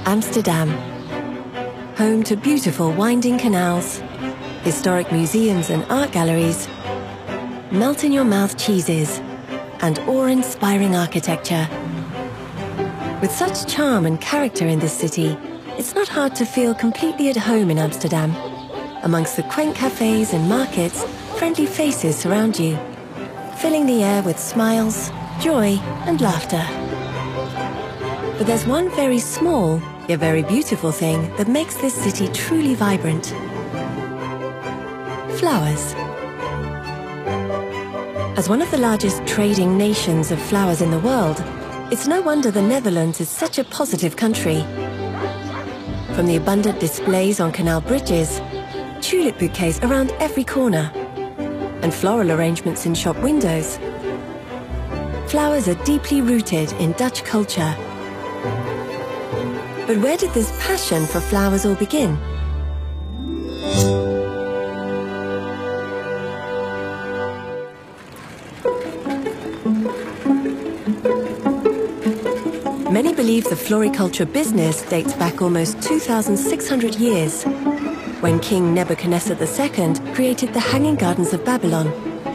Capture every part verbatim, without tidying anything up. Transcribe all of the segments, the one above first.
Amsterdam, home to beautiful winding canals, historic museums and art galleries, melt-in-your-mouth cheeses, and awe-inspiring architecture. With such charm and character in this city, it's not hard to feel completely at home in Amsterdam. Amongst the quaint cafes and markets, friendly faces surround you, filling the air with smiles, joy, and laughter. But there's one very small, yet very beautiful thing that makes this city truly vibrant. Flowers. As one of the largest trading nations of flowers in the world, it's no wonder the Netherlands is such a positive country. From the abundant displays on canal bridges, tulip bouquets around every corner, and floral arrangements in shop windows, flowers are deeply rooted in Dutch culture. But where did this passion for flowers all begin? Many believe the floriculture business dates back almost two thousand six hundred years, when King Nebuchadnezzar the Second created the Hanging Gardens of Babylon.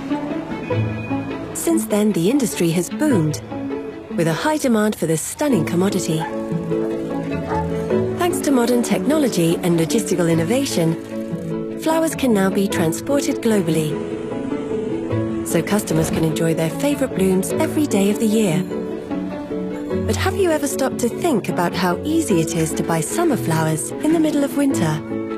Since then, the industry has boomed, with a high demand for this stunning commodity. Thanks to modern technology and logistical innovation, flowers can now be transported globally, so customers can enjoy their favorite blooms every day of the year. But have you ever stopped to think about how easy it is to buy summer flowers in the middle of winter?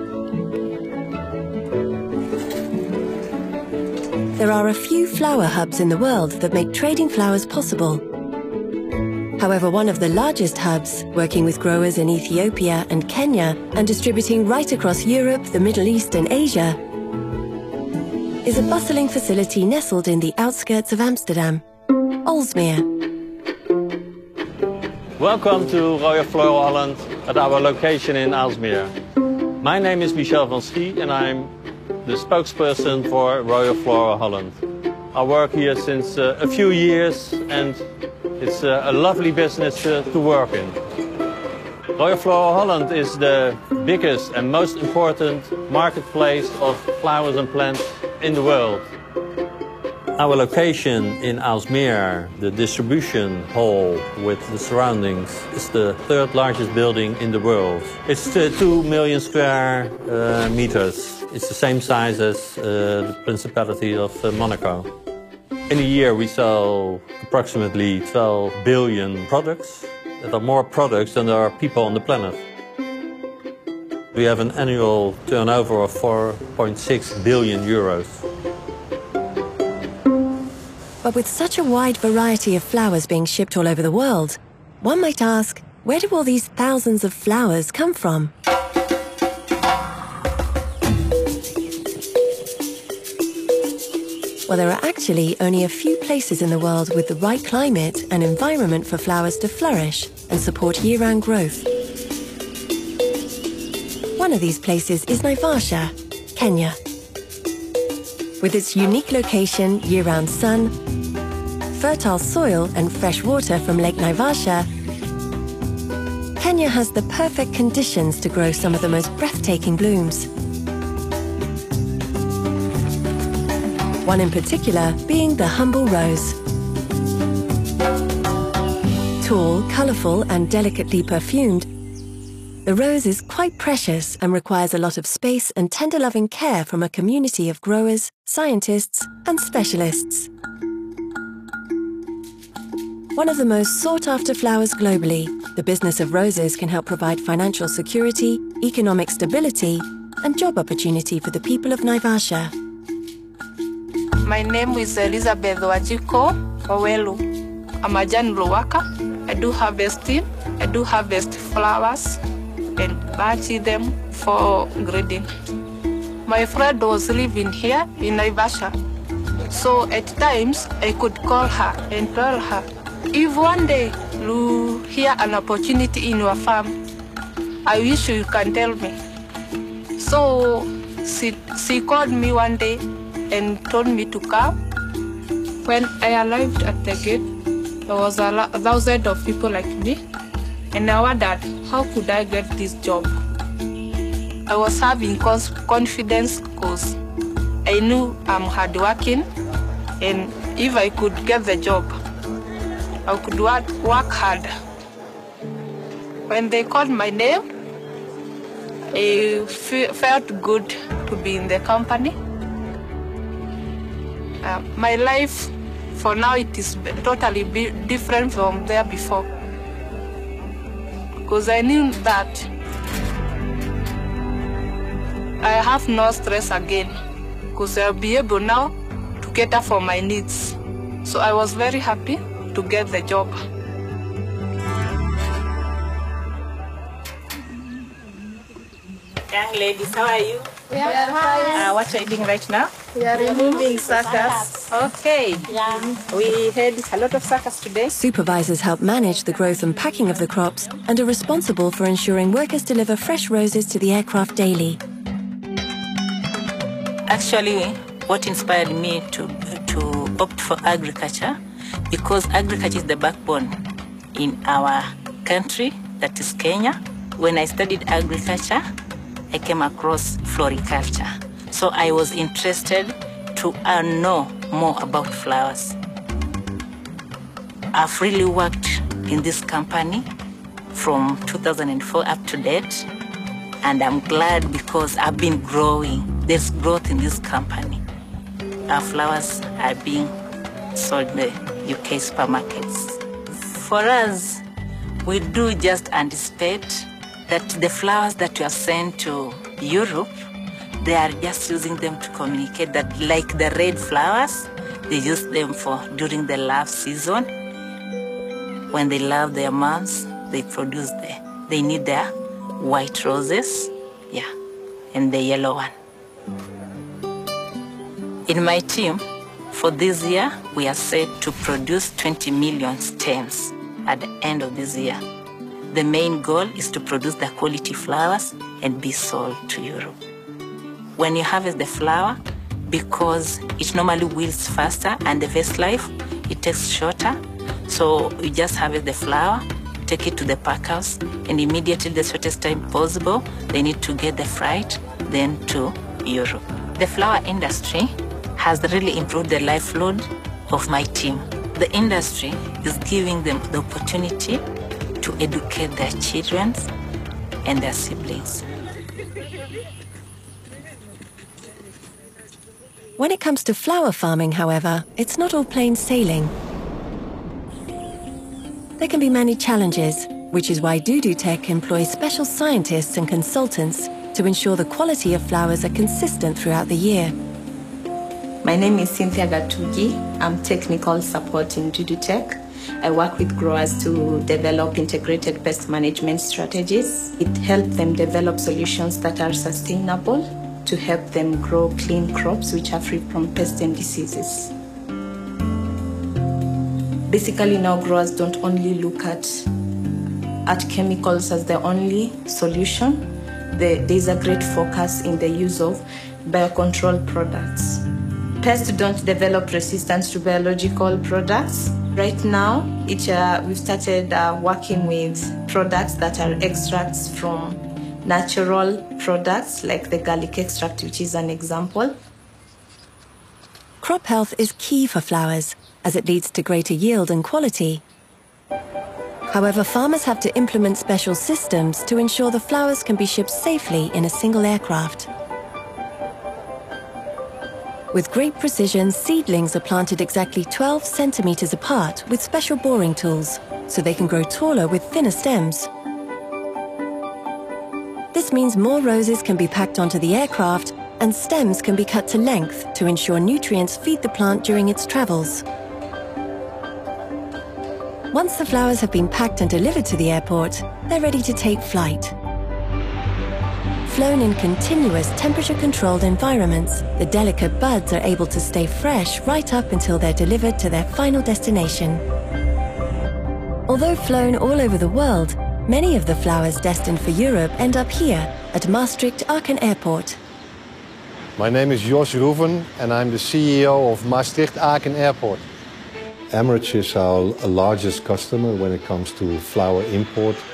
There are a few flower hubs in the world that make trading flowers possible. However, one of the largest hubs, working with growers in Ethiopia and Kenya and distributing right across Europe, the Middle East and Asia, is a bustling facility nestled in the outskirts of Amsterdam, Aalsmeer. Welcome to Royal Flora Holland at our location in Aalsmeer. My name is Michel van Schie and I'm the spokesperson for Royal Flora Holland. I work here since uh, a few years and it's uh, a lovely business uh, to work in. Royal Flora Holland is the biggest and most important marketplace of flowers and plants in the world. Our location in Aalsmeer, the distribution hall with the surroundings, is the third largest building in the world. It's uh, two million square uh, meters. It's the same size as uh, the Principality of uh, Monaco. In a year we sell approximately twelve billion products. There are more products than there are people on the planet. We have an annual turnover of four point six billion euros. But with such a wide variety of flowers being shipped all over the world, one might ask, where do all these thousands of flowers come from? Well, there are actually only a few places in the world with the right climate and environment for flowers to flourish and support year-round growth. One of these places is Naivasha, Kenya. With its unique location, year-round sun, fertile soil and fresh water from Lake Naivasha, Kenya has the perfect conditions to grow some of the most breathtaking blooms. One in particular being the humble rose. Tall, colourful and delicately perfumed, the rose is quite precious and requires a lot of space and tender loving care from a community of growers, scientists and specialists. One of the most sought-after flowers globally, the business of roses can help provide financial security, economic stability and job opportunity for the people of Naivasha. My name is Elizabeth Wajiko Owelu. I'm a general worker. I do harvesting. I do harvest flowers and batch them for grading. My friend was living here in Naivasha. So at times I could call her and tell her, if one day you hear an opportunity in your farm, I wish you can tell me. So she, she called me one day and told me to come. When I arrived at the gate, there was a thousand of people like me. And I wondered, how could I get this job? I was having confidence because I knew I'm hardworking, and if I could get the job, I could work, work hard. When they called my name, it felt good to be in the company. Uh, my life, for now, it is totally be different from there before. Because I knew that I have no stress again, because I'll be able now to cater for my needs. So I was very happy to get the job. Young ladies, how are you? We are fine. Uh, what are you doing right now? We are removing suckers. Okay. Yeah. We had a lot of suckers today. Supervisors help manage the growth and packing of the crops and are responsible for ensuring workers deliver fresh roses to the aircraft daily. Actually, what inspired me to, to opt for agriculture, because agriculture is the backbone in our country, that is Kenya. When I studied agriculture, I came across floriculture. So I was interested to uh, know more about flowers. I've really worked in this company from two thousand four up to date, and I'm glad because I've been growing. There's growth in this company. Our flowers are being sold in the U K supermarkets. For us, we do just anticipate that the flowers that we are sent to Europe, they are just using them to communicate that, like the red flowers, they use them for during the love season. When they love their moms, they produce the, they need their white roses, yeah, and the yellow one. In my team, for this year, we are set to produce twenty million stems at the end of this year. The main goal is to produce the quality flowers and be sold to Europe. When you harvest the flower, because it normally wilts faster and the vest life, it takes shorter. So you just harvest the flower, take it to the pack house, and immediately, the shortest time possible, they need to get the freight, then to Europe. The flower industry has really improved the livelihood of my team. The industry is giving them the opportunity to educate their children and their siblings. When it comes to flower farming, however, it's not all plain sailing. There can be many challenges, which is why Dudutech employs special scientists and consultants to ensure the quality of flowers are consistent throughout the year. My name is Cynthia Gatugi. I'm technical support in Dudutech. I work with growers to develop integrated pest management strategies. It helps them develop solutions that are sustainable to help them grow clean crops which are free from pests and diseases. Basically, now growers don't only look at, at chemicals as the only solution. The, there's a great focus in the use of biocontrol products. Pests don't develop resistance to biological products. Right now, it, uh, we've started uh, working with products that are extracts from natural products, like the garlic extract, which is an example. Crop health is key for flowers, as it leads to greater yield and quality. However, farmers have to implement special systems to ensure the flowers can be shipped safely in a single aircraft. With great precision, seedlings are planted exactly twelve centimeters apart with special boring tools, so they can grow taller with thinner stems. This means more roses can be packed onto the aircraft and stems can be cut to length to ensure nutrients feed the plant during its travels. Once the flowers have been packed and delivered to the airport, they're ready to take flight. Flown in continuous temperature-controlled environments, the delicate buds are able to stay fresh right up until they're delivered to their final destination. Although flown all over the world, many of the flowers destined for Europe end up here at Maastricht-Aken Airport. My name is Jos Roeven and I'm the C E O of Maastricht-Aken Airport. Emirates is our largest customer when it comes to flower import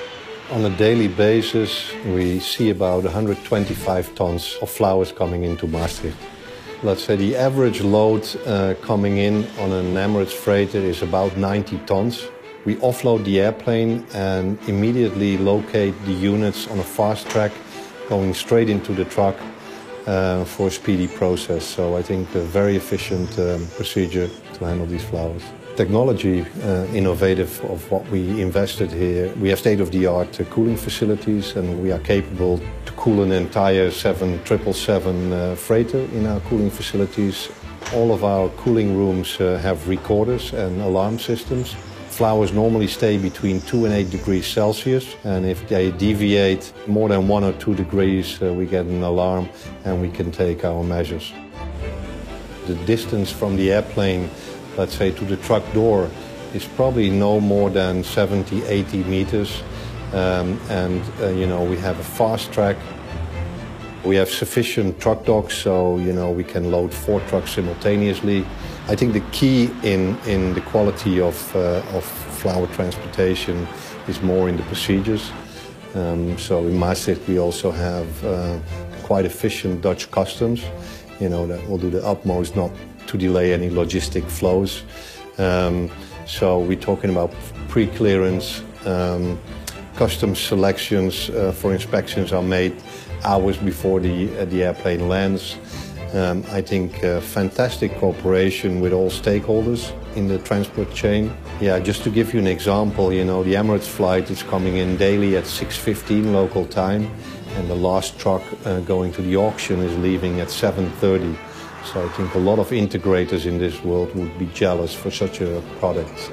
On a daily basis, we see about one hundred twenty-five tons of flowers coming into Maastricht. Let's say the average load uh, coming in on an Emirates freighter is about ninety tons. We offload the airplane and immediately locate the units on a fast track, going straight into the truck uh, for a speedy process. So I think a very efficient um, procedure to handle these flowers. Technology, uh, innovative of what we invested here. We have state-of-the-art uh, cooling facilities, and we are capable to cool an entire seven triple seven uh, freighter in our cooling facilities. All of our cooling rooms uh, have recorders and alarm systems. Flowers normally stay between two and eight degrees Celsius, and if they deviate more than one or two degrees, uh, we get an alarm and we can take our measures. The distance from the airplane, let's say, to the truck door is probably no more than seventy, eighty meters. Um, and, uh, you know, we have a fast track. We have sufficient truck docks, so, you know, we can load four trucks simultaneously. I think the key in, in the quality of, uh, of flower transportation is more in the procedures. Um, so in Maastricht we also have uh, quite efficient Dutch customs, you know, that will do the utmost not to delay any logistic flows. Um, so we're talking about pre-clearance, um, customs selections uh, for inspections are made hours before the, uh, the airplane lands. Um, I think uh, fantastic cooperation with all stakeholders in the transport chain. Yeah, just to give you an example, you know, the Emirates flight is coming in daily at six fifteen local time, and the last truck uh, going to the auction is leaving at seven thirty. So I think a lot of integrators in this world would be jealous for such a product.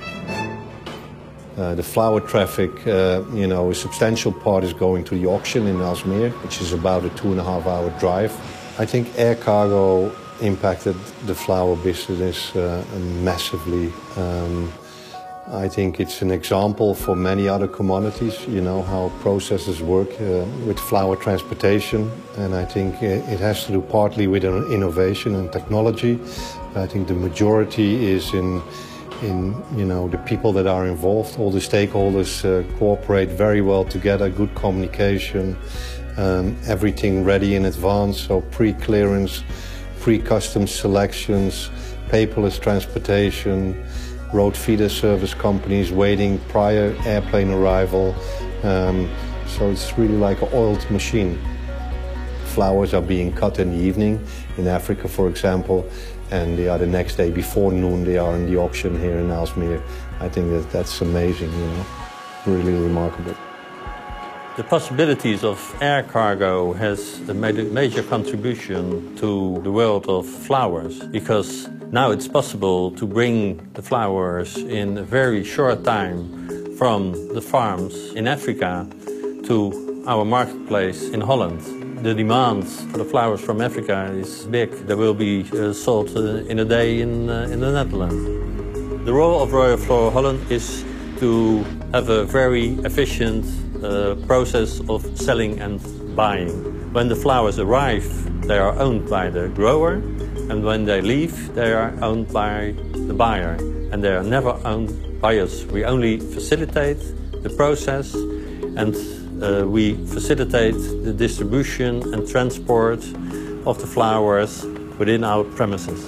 Uh, the flower traffic, uh, you know, a substantial part is going to the auction in Aalsmeer, which is about a two and a half hour drive. I think air cargo impacted the flower business uh, massively. Um, I think it's an example for many other commodities, you know, how processes work uh, with flower transportation. And I think it has to do partly with innovation and technology. I think the majority is in, in you know, the people that are involved. All the stakeholders uh, cooperate very well together, good communication. Um, everything ready in advance, so pre-clearance, pre-customs selections, paperless transportation, road feeder service companies waiting prior airplane arrival. Um, so it's really like an oiled machine. Flowers are being cut in the evening in Africa, for example, and they are the next day before noon they are in the auction here in Aalsmeer. I think that that's amazing, you know, really remarkable. The possibilities of air cargo has made a major contribution to the world of flowers, because now it's possible to bring the flowers in a very short time from the farms in Africa to our marketplace in Holland. The demand for the flowers from Africa is big. They will be uh, sold uh, in a day in, uh, in the Netherlands. The role of Royal Flora Holland is to have a very efficient uh, process of selling and buying. When the flowers arrive, they are owned by the grower, and when they leave, they are owned by the buyer, and they are never owned by us. We only facilitate the process, and uh, we facilitate the distribution and transport of the flowers within our premises.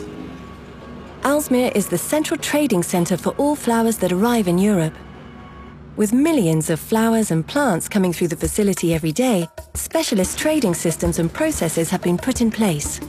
Aalsmeer is the central trading centre for all flowers that arrive in Europe. With millions of flowers and plants coming through the facility every day, specialist trading systems and processes have been put in place.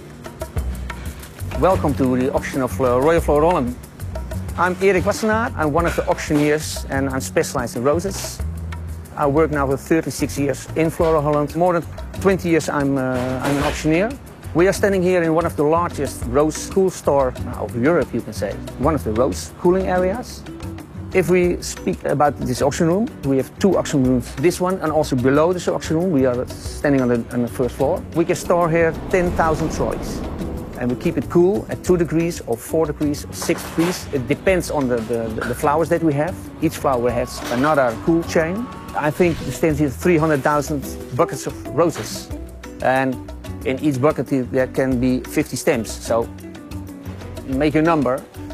Welcome to the auction of uh, Royal Flora Holland. I'm Erik Wassenaar. I'm one of the auctioneers and I'm specialized in roses. I work now for thirty-six years in Flora Holland. More than twenty years I'm, uh, I'm an auctioneer. We are standing here in one of the largest rose cool store of Europe, you can say. One of the rose cooling areas. If we speak about this auction room, we have two auction rooms. This one and also below this auction room, we are standing on the, on the first floor. We can store here ten thousand trolleys. And we keep it cool at two degrees or four degrees or six degrees. It depends on the, the, the flowers that we have. Each flower has another cool chain. I think there stands here three hundred thousand buckets of roses. And in each bucket there can be fifty stems. So make a number.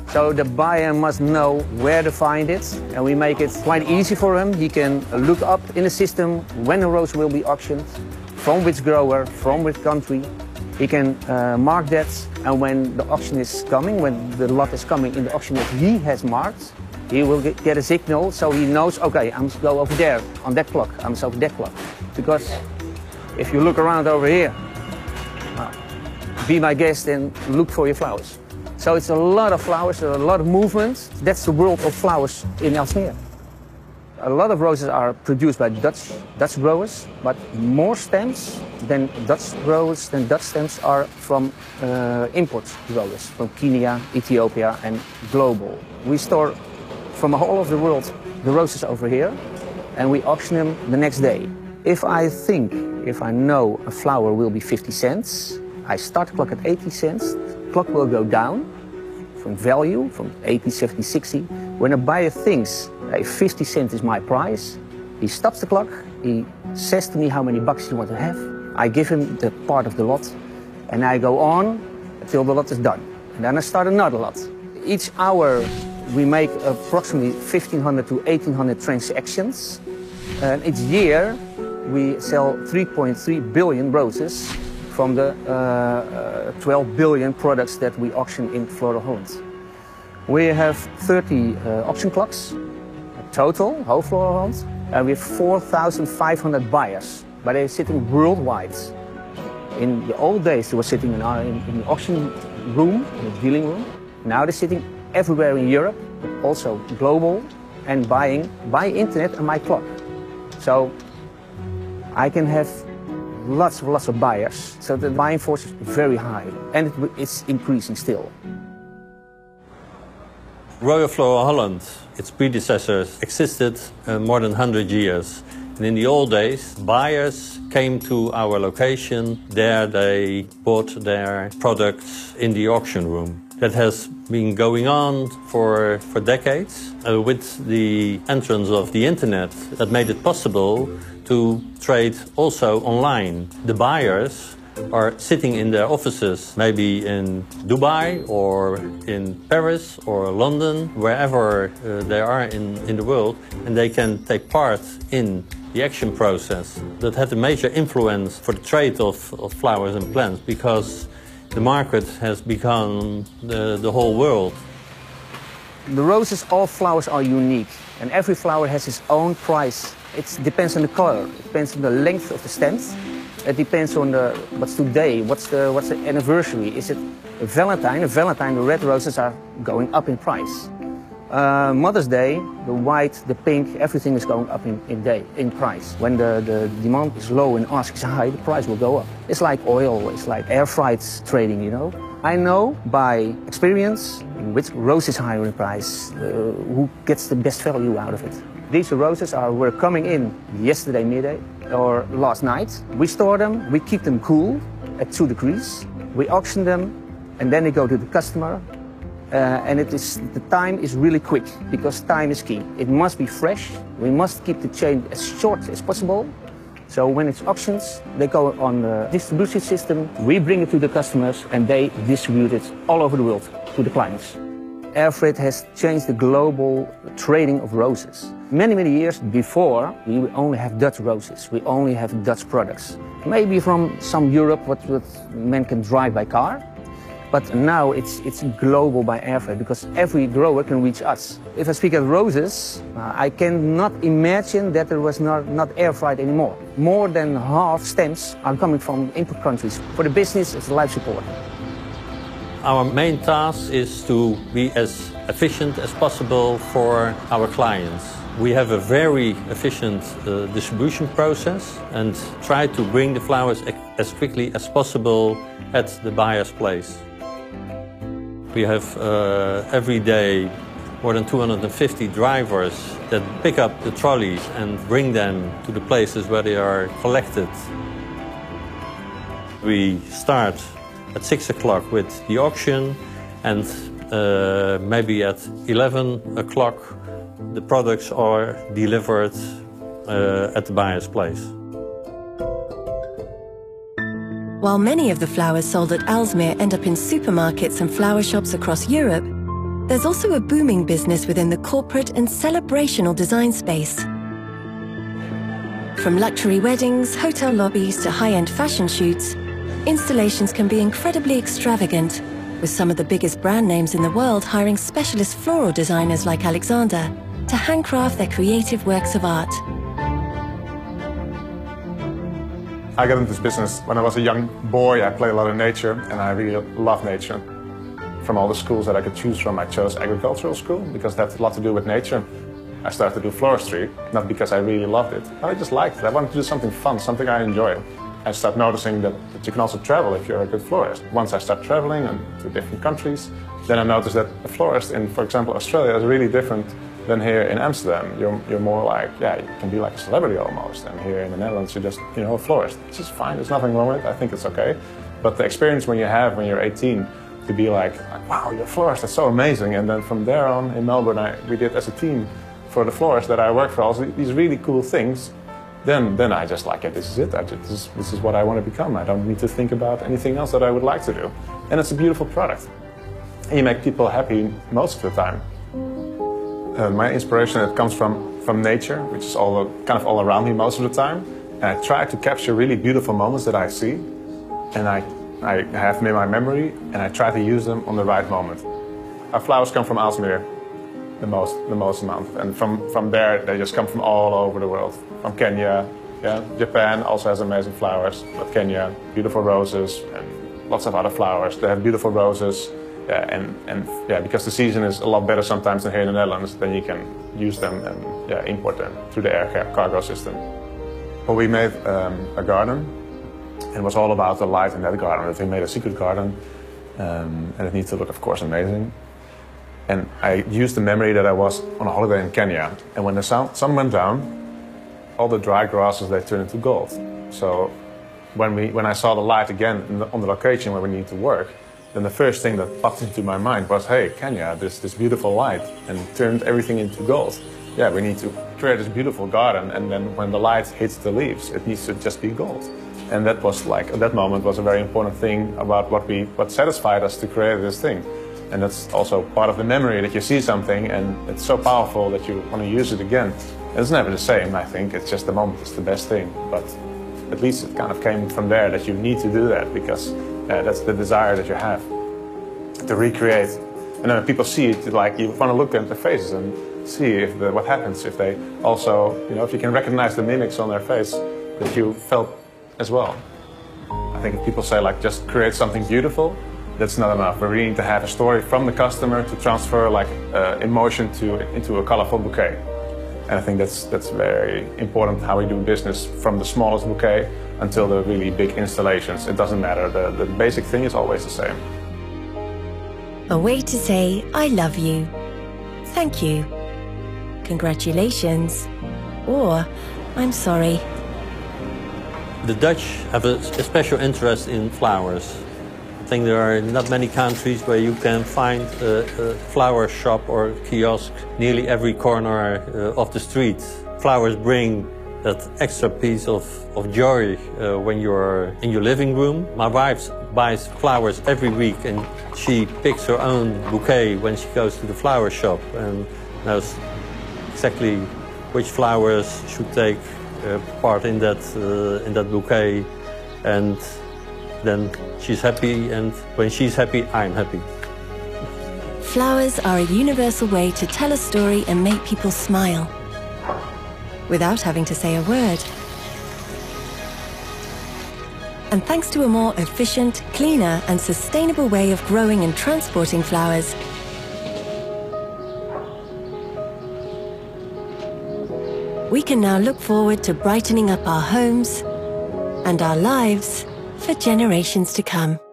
So the buyer must know where to find it, and we make it quite easy for him. He can look up in the system when a rose will be auctioned, from which grower, from which country. He can uh, mark that, and when the auction is coming, when the lot is coming in the auction that he has marked, he will get, get a signal so he knows, okay, I must go over there on that clock, I must over that clock. Because if you look around over here, well, be my guest and look for your flowers. So it's a lot of flowers, a lot of movement. That's the world of flowers in Aalsmeer. A lot of roses are produced by Dutch, Dutch growers, but more stems than Dutch growers than Dutch stems are from uh, import growers, from Kenya, Ethiopia and global. We store from all over the world the roses over here and we auction them the next day. If I think, if I know a flower will be fifty cents, I start the clock at eighty cents, the clock will go down from value, from eighty, seventy, sixty. When a buyer thinks, hey, fifty cents is my price, he stops the clock, he says to me how many bucks he wants to have. I give him the part of the lot and I go on until the lot is done. And then I start another lot. Each hour we make approximately fifteen hundred to eighteen hundred transactions. And each year we sell three point three billion roses from the uh, uh, twelve billion products that we auction in Flora Holland. We have thirty uh, auction clocks, total, whole Flora Holland, and we have four thousand five hundred buyers, but they're sitting worldwide. In the old days, they were sitting in, our, in, in the auction room, in the dealing room. Now they're sitting everywhere in Europe, but also global, and buying by internet and my clock. So I can have lots of lots of buyers, so the buying force is very high, and it, it's increasing still. Royal Flora Holland, its predecessors, existed uh, more than one hundred years. And in the old days, buyers came to our location. There they bought their products in the auction room. That has been going on for, for decades. Uh, with the entrance of the internet, that made it possible to trade also online. The buyers are sitting in their offices, maybe in Dubai or in Paris or London, wherever uh, they are in, in the world, and they can take part in the action process. That had a major influence for the trade of, of flowers and plants, because the market has become the, the whole world. The roses, all flowers are unique, and every flower has its own price. It depends on the color, it depends on the length of the stems. It depends on the, what's today, what's the, what's the anniversary. Is it a Valentine? A Valentine, the red roses are going up in price. Uh, Mother's Day, the white, the pink, everything is going up in, in, day, in price. When the, the demand is low and ask is high, the price will go up. It's like oil, it's like air freight trading, you know. I know by experience which rose is higher in price, uh, who gets the best value out of it. These roses are, were coming in yesterday midday or last night. We store them, we keep them cool at two degrees. We auction them and then they go to the customer. Uh, and it is, the time is really quick because time is key. It must be fresh. We must keep the chain as short as possible. So when it's auctions, they go on the distribution system. We bring it to the customers and they distribute it all over the world to the clients. Air freight has changed the global trading of roses. Many, many years before, we only have Dutch roses. We only have Dutch products. Maybe from some Europe, what, what men can drive by car. But now it's, it's global by air freight because every grower can reach us. If I speak of roses, uh, I cannot imagine that there was not, not air freight anymore. More than half stems are coming from import countries. For the business, it's life support. Our main task is to be as efficient as possible for our clients. We have a very efficient uh, distribution process and try to bring the flowers as quickly as possible at the buyer's place. We have uh, every day more than two hundred fifty drivers that pick up the trolleys and bring them to the places where they are collected. We start at six o'clock with the auction, and uh, maybe at eleven o'clock the products are delivered uh, at the buyer's place. While many of the flowers sold at Aalsmeer end up in supermarkets and flower shops across Europe, There's also a booming business within the corporate and celebrational design space. From luxury weddings, hotel lobbies to high-end fashion shoots, installations can be incredibly extravagant, with some of the biggest brand names in the world hiring specialist floral designers like Alexander to handcraft their creative works of art. I got into this business when I was a young boy. I played a lot of nature, and I really love nature. From all the schools that I could choose from, I chose agricultural school because that had a lot to do with nature. I started to do floristry, not because I really loved it, but I just liked it. I wanted to do something fun, something I enjoy. I started noticing that, that you can also travel if you're a good florist. Once I started traveling and to different countries, then I noticed that a florist in, for example, Australia is really different than here in Amsterdam. You're, you're more like, yeah, you can be like a celebrity almost. And here in the Netherlands, you're just, you know, a florist. It's just fine, there's nothing wrong with it, I think it's okay. But the experience when you have when you're eighteen, to be like, like wow, you're a florist, that's so amazing. And then from there on in Melbourne, I, we did as a team for the florists that I work for, also these really cool things. Then, then I just like, yeah, this is it. I just, this, is, this is what I want to become. I don't need to think about anything else that I would like to do. And it's a beautiful product. And you make people happy most of the time. Uh, my inspiration, it comes from, from nature, which is all kind of all around me most of the time. And I try to capture really beautiful moments that I see. And I, I have them in my memory, and I try to use them on the right moment. Our flowers come from Aalsmeer, the most, the most amount. And from, from there, they just come from all over the world. From Kenya, yeah. Japan also has amazing flowers, but Kenya, beautiful roses and lots of other flowers. They have beautiful roses, yeah, and, and yeah, because the season is a lot better sometimes than here in the Netherlands, then you can use them and yeah, import them through the air cargo system. Well, we made um, a garden, and it was all about the light in that garden. We made a secret garden, um, and it needs to look, of course, amazing. And I used the memory that I was on a holiday in Kenya, and when the sun, sun went down, all the dry grasses, they turned into gold. So when, we, when I saw the light again in the, on the location where we need to work, then the first thing that popped into my mind was, hey, Kenya, this, this beautiful light, and turned everything into gold. Yeah, we need to create this beautiful garden, and then when the light hits the leaves, it needs to just be gold. And that was like, at that moment, was a very important thing about what, we, what satisfied us to create this thing. And that's also part of the memory, that you see something and it's so powerful that you want to use it again. And it's never the same, I think. It's just the moment, it's the best thing. But at least it kind of came from there that you need to do that, because uh, that's the desire that you have to recreate. And then when people see it, like, you want to look at their faces and see if the, what happens if they also, you know, if you can recognize the mimics on their face that you felt as well. I think if people say, like, just create something beautiful, that's not enough. We really need to have a story from the customer to transfer, like, uh, emotion to into a colorful bouquet. And I think that's that's very important, how we do business, from the smallest bouquet until the really big installations. It doesn't matter. The, the basic thing is always the same. A way to say, I love you. Thank you. Congratulations. Or, I'm sorry. The Dutch have a, a special interest in flowers. I think there are not many countries where you can find a, a flower shop or kiosk nearly every corner uh, of the street. Flowers bring that extra piece of, of joy uh, when you're in your living room. My wife buys flowers every week, and she picks her own bouquet when she goes to the flower shop and knows exactly which flowers should take uh, part in that, uh, in that bouquet. And then she's happy, and when she's happy, I'm happy. Flowers are a universal way to tell a story and make people smile, without having to say a word. And thanks to a more efficient, cleaner, and sustainable way of growing and transporting flowers, we can now look forward to brightening up our homes and our lives for generations to come.